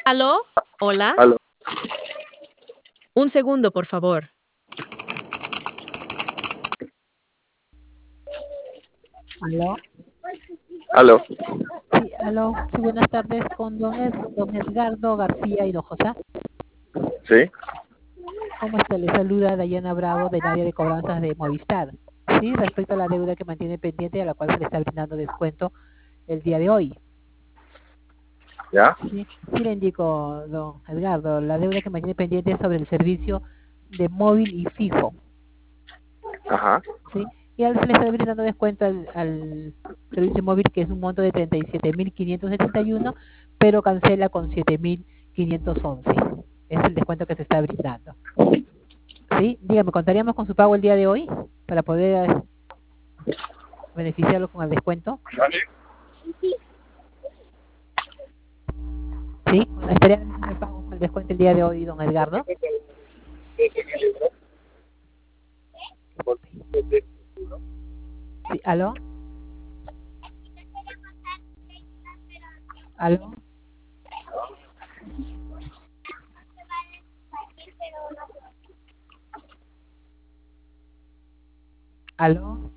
¿Aló? ¿Hola? Aló, Un segundo, por favor. ¿Aló? aló, Sí, aló. Sí, buenas tardes con don Edgardo García Hinojosa. sí, ¿Cómo está? Le saluda Dayana Bravo del área de cobranzas de Movistar. Sí, respecto a la deuda que mantiene pendiente, a la cual se le está brindando descuento el día de hoy. ya, Sí, sí le indico, don Edgardo, la deuda que mantiene pendiente es sobre el servicio de móvil y fijo. ajá, ¿Sí? Y se le está brindando descuento al servicio móvil, que es un monto de 37.571, pero cancela con 7.511. Es el descuento que se está brindando. ¿Sí? Dígame, ¿contaríamos con su pago el día de hoy para poder beneficiarlo con el descuento? ¿Sí? ¿Estaría realizando el pago con el descuento el día de hoy, don Edgardo? ¿Sí? ¿Aló? ¿Aló? ¿Aló?